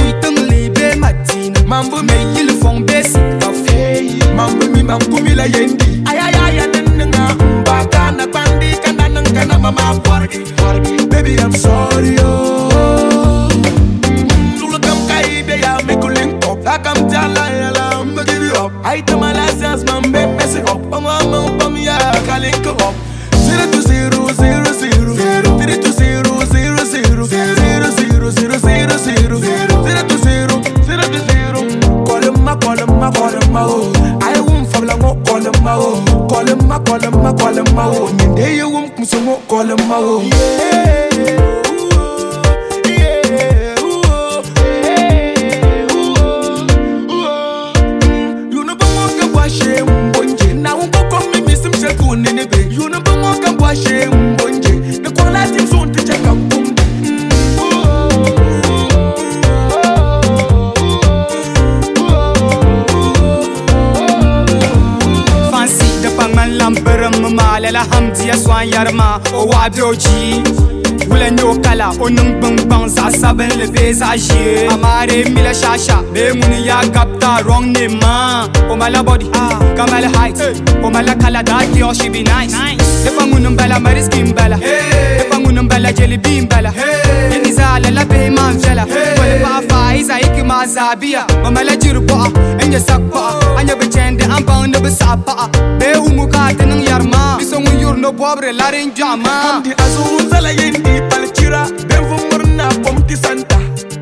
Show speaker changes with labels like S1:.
S1: Tungli be matina mambo me yil fong be sikafu mambo mi mamkumi la yendi ayaya nenga mbaka na bandi kana nanga mama party baby I'm sorry oh sulu kam kai be ya me kulink up I come tala yala I'm give you up I tell my license man be mess it up pam ya kalink up 0 to 0 0 0 3 to 0 0 0 0 0 0 0 0 0 0 to 0 call him oh I won't fall on call him oh Ninde you won't call him oh you know bongo ka washe mbonje na ungo komi misim sheku nenebe you know bongo ka washe mbonje the quality zone to check am la hamdi ya swan yarma o wabroji wula nyokala o nung bang za saben le pesager amare mila shasha be muni ya kapta wrong name ma o mala body kamala height o mala kala da girl she be nice e pangunum bala mariskim bala e pangunum bala jelly bean bala yeni zala la be man jala wala ba faiza ikma zabia o mala jirbo enya sakpa anya be chende am bang no be sapa be umuka tenang yarma no pobre la rinjama Hamdi azun zala yendi palchira Ben vumurna pomti santa